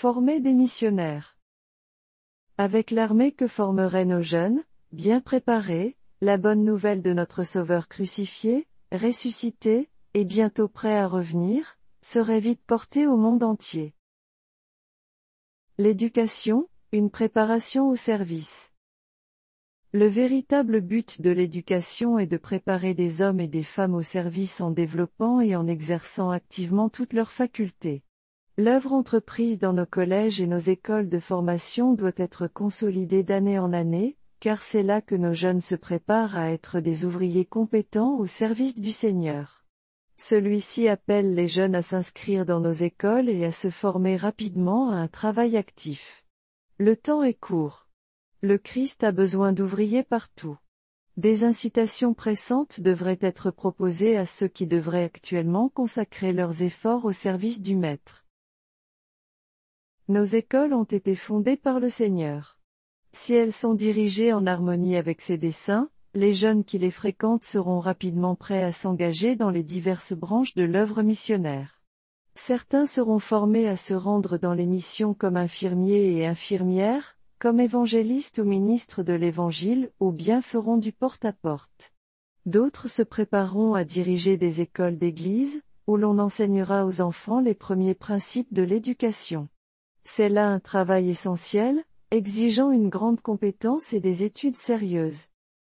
former des missionnaires. Avec l'armée que formeraient nos jeunes, bien préparés, la bonne nouvelle de notre Sauveur crucifié, ressuscité, et bientôt prêt à revenir, serait vite portée au monde entier. L'éducation, une préparation au service. Le véritable but de l'éducation est de préparer des hommes et des femmes au service en développant et en exerçant activement toutes leurs facultés. L'œuvre entreprise dans nos collèges et nos écoles de formation doit être consolidée d'année en année, car c'est là que nos jeunes se préparent à être des ouvriers compétents au service du Seigneur. Celui-ci appelle les jeunes à s'inscrire dans nos écoles et à se former rapidement à un travail actif. Le temps est court. Le Christ a besoin d'ouvriers partout. Des incitations pressantes devraient être proposées à ceux qui devraient actuellement consacrer leurs efforts au service du Maître. Nos écoles ont été fondées par le Seigneur. Si elles sont dirigées en harmonie avec ses desseins, les jeunes qui les fréquentent seront rapidement prêts à s'engager dans les diverses branches de l'œuvre missionnaire. Certains seront formés à se rendre dans les missions comme infirmiers et infirmières, comme évangélistes ou ministres de l'Évangile, ou bien feront du porte-à-porte. D'autres se prépareront à diriger des écoles d'église, où l'on enseignera aux enfants les premiers principes de l'éducation. C'est là un travail essentiel, exigeant une grande compétence et des études sérieuses.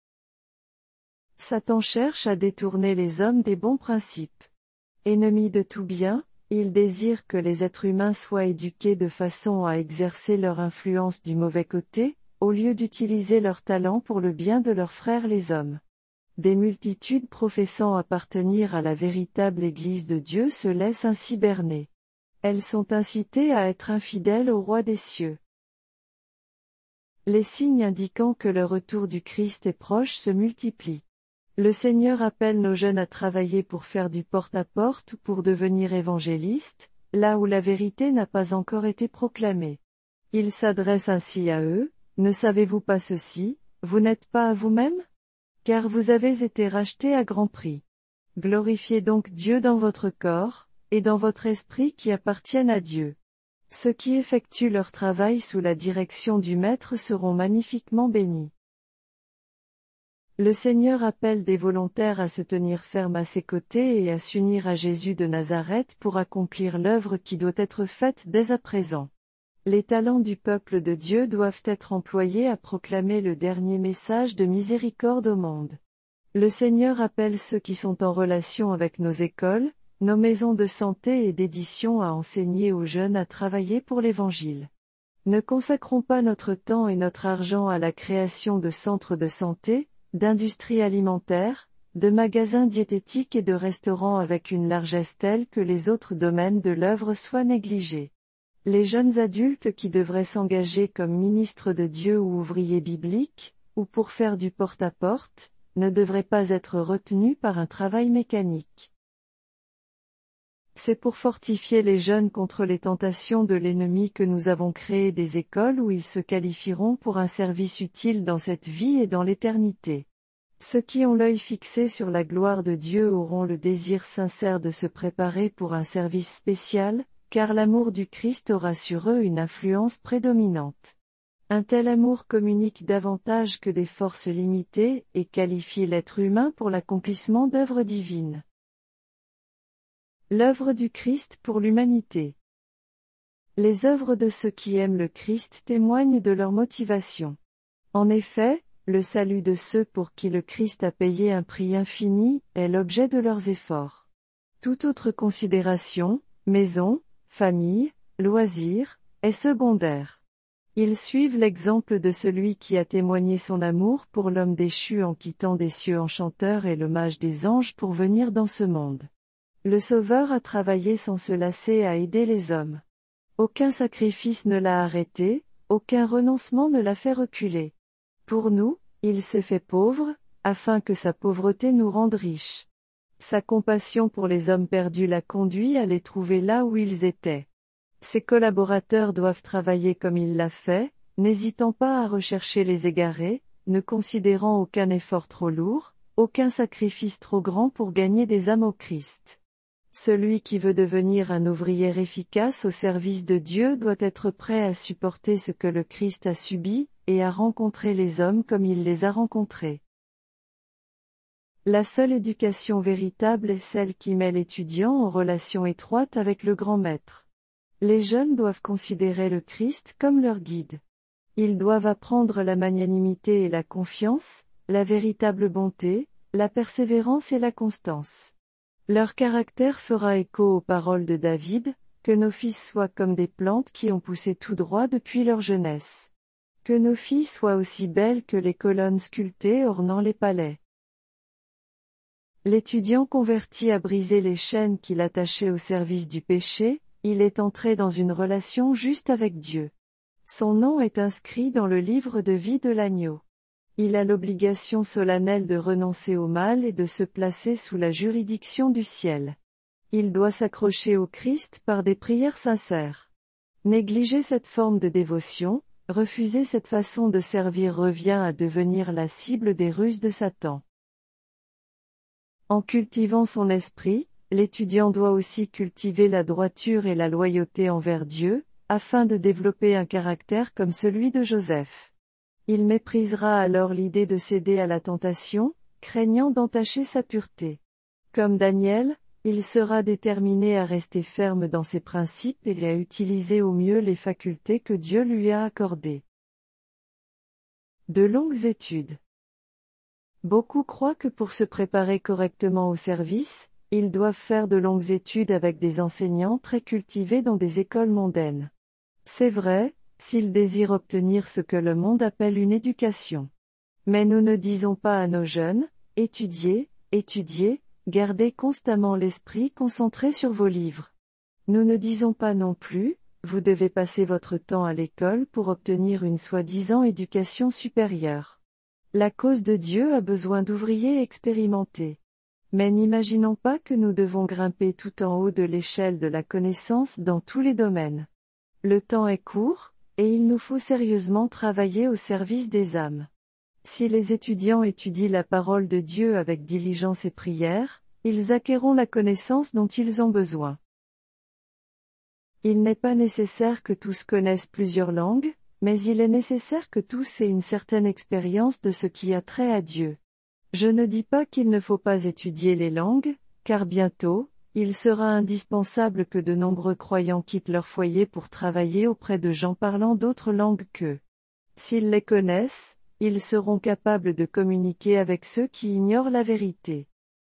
Satan cherche à détourner les hommes des bons principes. Ennemi de tout bien, il désire que les êtres humains soient éduqués de façon à exercer leur influence du mauvais côté, au lieu d'utiliser leur talent pour le bien de leurs frères les hommes. Des multitudes professant appartenir à la véritable Église de Dieu se laissent ainsi berner. Elles sont incitées à être infidèles au Roi des cieux. Les signes indiquant que le retour du Christ est proche se multiplient. Le Seigneur appelle nos jeunes à travailler pour faire du porte-à-porte ou pour devenir évangélistes, là où la vérité n'a pas encore été proclamée. Il s'adresse ainsi à eux, « Ne savez-vous pas ceci, vous n'êtes pas à vous-même ? Car vous avez été rachetés à grand prix. Glorifiez donc Dieu dans votre corps, et dans votre esprit qui appartiennent à Dieu. Ceux qui effectuent leur travail sous la direction du Maître seront magnifiquement bénis. » Le Seigneur appelle des volontaires à se tenir fermes à ses côtés et à s'unir à Jésus de Nazareth pour accomplir l'œuvre qui doit être faite dès à présent. Les talents du peuple de Dieu doivent être employés à proclamer le dernier message de miséricorde au monde. Le Seigneur appelle ceux qui sont en relation avec nos écoles, nos maisons de santé et d'édition à enseigner aux jeunes à travailler pour l'Évangile. Ne consacrons pas notre temps et notre argent à la création de centres de santé, d'industries alimentaires, de magasins diététiques et de restaurants avec une largesse telle que les autres domaines de l'œuvre soient négligés. Les jeunes adultes qui devraient s'engager comme ministres de Dieu ou ouvriers bibliques, ou pour faire du porte-à-porte, ne devraient pas être retenus par un travail mécanique. C'est pour fortifier les jeunes contre les tentations de l'ennemi que nous avons créé des écoles où ils se qualifieront pour un service utile dans cette vie et dans l'éternité. Ceux qui ont l'œil fixé sur la gloire de Dieu auront le désir sincère de se préparer pour un service spécial, car l'amour du Christ aura sur eux une influence prédominante. Un tel amour communique davantage que des forces limitées et qualifie l'être humain pour l'accomplissement d'œuvres divines. L'œuvre du Christ pour l'humanité. Les œuvres de ceux qui aiment le Christ témoignent de leur motivation. En effet, le salut de ceux pour qui le Christ a payé un prix infini est l'objet de leurs efforts. Toute autre considération, maison, famille, loisirs, est secondaire. Ils suivent l'exemple de celui qui a témoigné son amour pour l'homme déchu en quittant des cieux enchanteurs et le mage des anges pour venir dans ce monde. Le Sauveur a travaillé sans se lasser à aider les hommes. Aucun sacrifice ne l'a arrêté, aucun renoncement ne l'a fait reculer. Pour nous, il s'est fait pauvre, afin que sa pauvreté nous rende riches. Sa compassion pour les hommes perdus l'a conduit à les trouver là où ils étaient. Ses collaborateurs doivent travailler comme il l'a fait, n'hésitant pas à rechercher les égarés, ne considérant aucun effort trop lourd, aucun sacrifice trop grand pour gagner des âmes au Christ. Celui qui veut devenir un ouvrier efficace au service de Dieu doit être prêt à supporter ce que le Christ a subi, et à rencontrer les hommes comme il les a rencontrés. La seule éducation véritable est celle qui met l'étudiant en relation étroite avec le grand maître. Les jeunes doivent considérer le Christ comme leur guide. Ils doivent apprendre la magnanimité et la confiance, la véritable bonté, la persévérance et la constance. Leur caractère fera écho aux paroles de David, que nos fils soient comme des plantes qui ont poussé tout droit depuis leur jeunesse. Que nos filles soient aussi belles que les colonnes sculptées ornant les palais. L'étudiant converti a brisé les chaînes qui l'attachaient au service du péché, il est entré dans une relation juste avec Dieu. Son nom est inscrit dans le livre de vie de l'agneau. Il a l'obligation solennelle de renoncer au mal et de se placer sous la juridiction du ciel. Il doit s'accrocher au Christ par des prières sincères. Négliger cette forme de dévotion, refuser cette façon de servir revient à devenir la cible des ruses de Satan. En cultivant son esprit, l'étudiant doit aussi cultiver la droiture et la loyauté envers Dieu, afin de développer un caractère comme celui de Joseph. Il méprisera alors l'idée de céder à la tentation, craignant d'entacher sa pureté. Comme Daniel, il sera déterminé à rester ferme dans ses principes et à utiliser au mieux les facultés que Dieu lui a accordées. De longues études. Beaucoup croient que pour se préparer correctement au service, ils doivent faire de longues études avec des enseignants très cultivés dans des écoles mondaines. C'est vrai, s'ils désirent obtenir ce que le monde appelle une éducation. Mais nous ne disons pas à nos jeunes, étudiez, étudiez, gardez constamment l'esprit concentré sur vos livres. Nous ne disons pas non plus, vous devez passer votre temps à l'école pour obtenir une soi-disant éducation supérieure. La cause de Dieu a besoin d'ouvriers expérimentés. Mais n'imaginons pas que nous devons grimper tout en haut de l'échelle de la connaissance dans tous les domaines. Le temps est court, et il nous faut sérieusement travailler au service des âmes. Si les étudiants étudient la parole de Dieu avec diligence et prière, ils acquerront la connaissance dont ils ont besoin. Il n'est pas nécessaire que tous connaissent plusieurs langues, mais il est nécessaire que tous aient une certaine expérience de ce qui a trait à Dieu. Je ne dis pas qu'il ne faut pas étudier les langues, car bientôt, il sera indispensable que de nombreux croyants quittent leur foyer pour travailler auprès de gens parlant d'autres langues qu'eux. S'ils les connaissent, ils seront capables de communiquer avec ceux qui ignorent la vérité.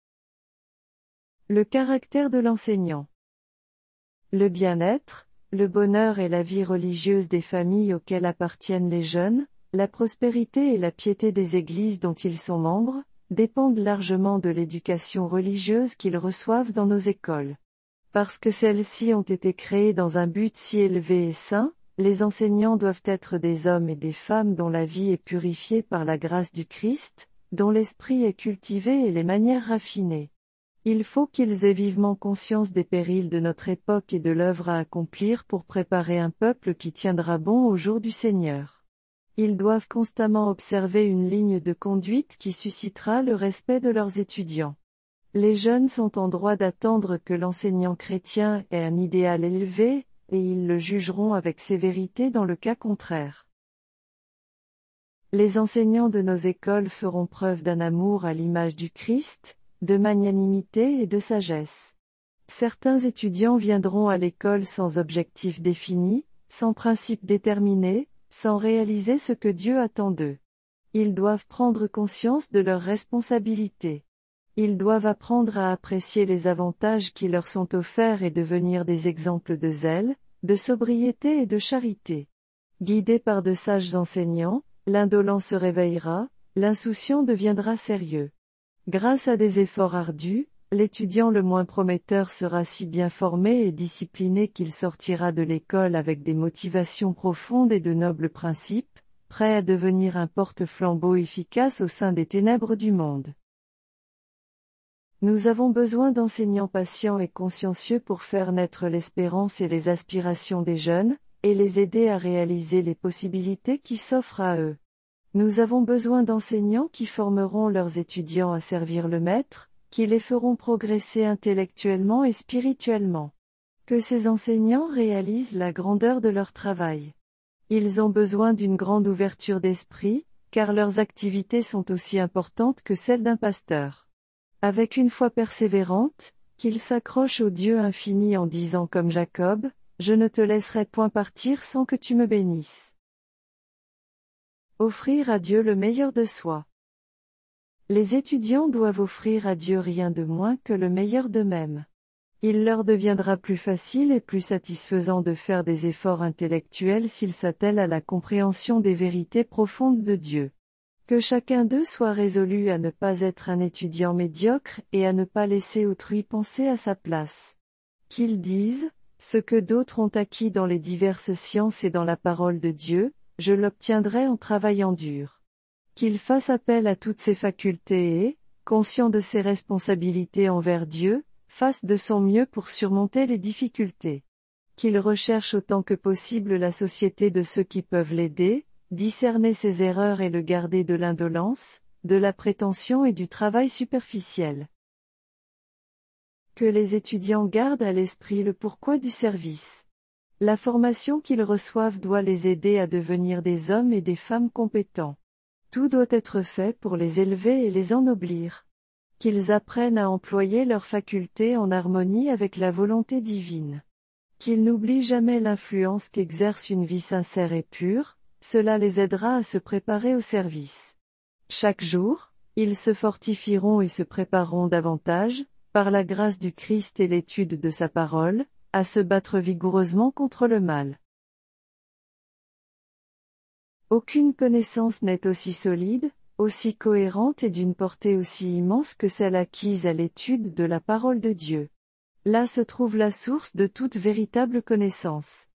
Le caractère de l'enseignant. Le bien-être, le bonheur et la vie religieuse des familles auxquelles appartiennent les jeunes, la prospérité et la piété des églises dont ils sont membres, dépendent largement de l'éducation religieuse qu'ils reçoivent dans nos écoles. Parce que celles-ci ont été créées dans un but si élevé et saint, les enseignants doivent être des hommes et des femmes dont la vie est purifiée par la grâce du Christ, dont l'esprit est cultivé et les manières raffinées. Il faut qu'ils aient vivement conscience des périls de notre époque et de l'œuvre à accomplir pour préparer un peuple qui tiendra bon au jour du Seigneur. Ils doivent constamment observer une ligne de conduite qui suscitera le respect de leurs étudiants. Les jeunes sont en droit d'attendre que l'enseignant chrétien ait un idéal élevé, et ils le jugeront avec sévérité dans le cas contraire. Les enseignants de nos écoles feront preuve d'un amour à l'image du Christ, de magnanimité et de sagesse. Certains étudiants viendront à l'école sans objectif défini, sans principe déterminé, sans réaliser ce que Dieu attend d'eux. Ils doivent prendre conscience de leurs responsabilités. Ils doivent apprendre à apprécier les avantages qui leur sont offerts et devenir des exemples de zèle, de sobriété et de charité. Guidés par de sages enseignants, l'indolent se réveillera, l'insouciant deviendra sérieux. Grâce à des efforts ardus, l'étudiant le moins prometteur sera si bien formé et discipliné qu'il sortira de l'école avec des motivations profondes et de nobles principes, prêt à devenir un porte-flambeau efficace au sein des ténèbres du monde. Nous avons besoin d'enseignants patients et consciencieux pour faire naître l'espérance et les aspirations des jeunes, et les aider à réaliser les possibilités qui s'offrent à eux. Nous avons besoin d'enseignants qui formeront leurs étudiants à servir le Maître, qui les feront progresser intellectuellement et spirituellement. Que ces enseignants réalisent la grandeur de leur travail. Ils ont besoin d'une grande ouverture d'esprit, car leurs activités sont aussi importantes que celles d'un pasteur. Avec une foi persévérante, qu'ils s'accrochent au Dieu infini en disant comme Jacob, « Je ne te laisserai point partir sans que tu me bénisses. » Offrir à Dieu le meilleur de soi. Les étudiants doivent offrir à Dieu rien de moins que le meilleur d'eux-mêmes. Il leur deviendra plus facile et plus satisfaisant de faire des efforts intellectuels s'ils s'attellent à la compréhension des vérités profondes de Dieu. Que chacun d'eux soit résolu à ne pas être un étudiant médiocre et à ne pas laisser autrui penser à sa place. Qu'ils disent, ce que d'autres ont acquis dans les diverses sciences et dans la parole de Dieu, je l'obtiendrai en travaillant dur. Qu'il fasse appel à toutes ses facultés et, conscient de ses responsabilités envers Dieu, fasse de son mieux pour surmonter les difficultés. Qu'il recherche autant que possible la société de ceux qui peuvent l'aider, discerner ses erreurs et le garder de l'indolence, de la prétention et du travail superficiel. Que les étudiants gardent à l'esprit le pourquoi du service. La formation qu'ils reçoivent doit les aider à devenir des hommes et des femmes compétents. Tout doit être fait pour les élever et les ennoblir. Qu'ils apprennent à employer leurs facultés en harmonie avec la volonté divine. Qu'ils n'oublient jamais l'influence qu'exerce une vie sincère et pure, cela les aidera à se préparer au service. Chaque jour, ils se fortifieront et se prépareront davantage, par la grâce du Christ et l'étude de sa parole, à se battre vigoureusement contre le mal. Aucune connaissance n'est aussi solide, aussi cohérente et d'une portée aussi immense que celle acquise à l'étude de la parole de Dieu. Là se trouve la source de toute véritable connaissance.